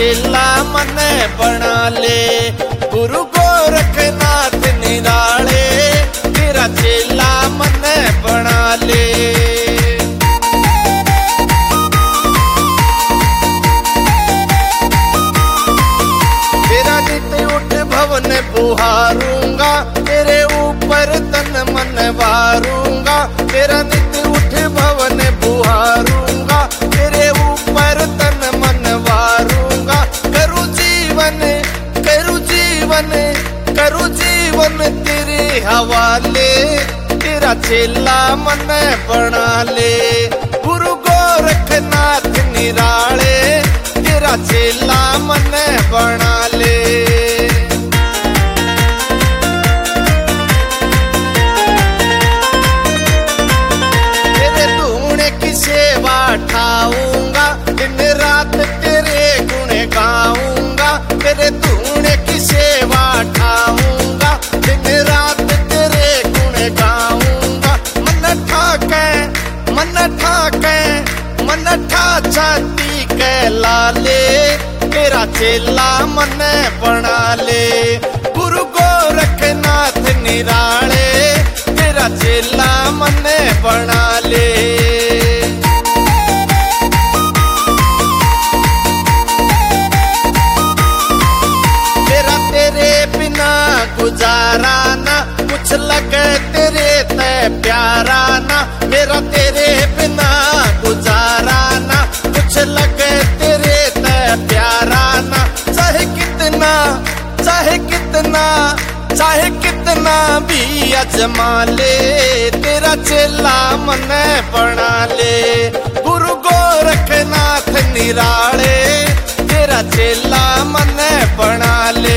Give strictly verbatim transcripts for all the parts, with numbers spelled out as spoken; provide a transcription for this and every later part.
चेला मन बना ले। गुरु गोरखनाथ निराले तेरा चेला मन बना ले। तेरा नित उठ भवन बुहारूंगा, तेरे ऊपर तन मन वारूंगा। तेरा नित उठ भवन बुहारूंगा, तेरे ऊपर तन मन वारूंगा। करूं जीवन करूं जीवन करूं जीवन तेरे हवाले, तेरा चेला मन बना ले। गुरु गोरखनाथ निराले तेरा चेला मन बना ले। तेरे धूने की सेवा ठाऊंगा, दिन रात तेरे गुण गाऊंगा। तेरे धूने की सेवा ठाऊंगा, दिन रात तेरे गुण गाऊंगा। मन ठाके मन ठाके मन ठा छाती के लाले, तेरा चेला मन बना ले। गुरु गोरखनाथ निराले तेरा चेला मन बना ले। तेरा तेरे बिना गुजारा ना, कुछ लगे तेरे ते प्यारा ना। मेरा तेरे बिना गुजारा ना, कुछ लगे तेरे ते प्यारा ना। चाहे कितना चाहे कितना चाहे कितना भी अजमा ले, तेरा चेला मन बना ले। गुरु गोरखनाथ निराले तेरा चेला मन बना ले।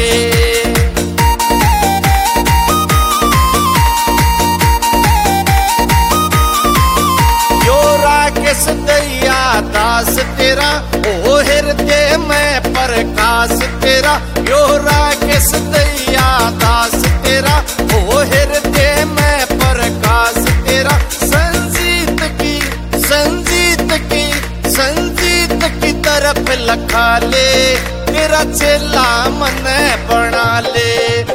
किस दैया दास तेरा ओ हृदय में प्रकाश तेरा। यो राकेश दैया दास तेरा ओ हृदय में प्रकाश तेरा। संजीत की संजीत की संजीत की तरफ लखा ले, तेरा चेला मन बना ले।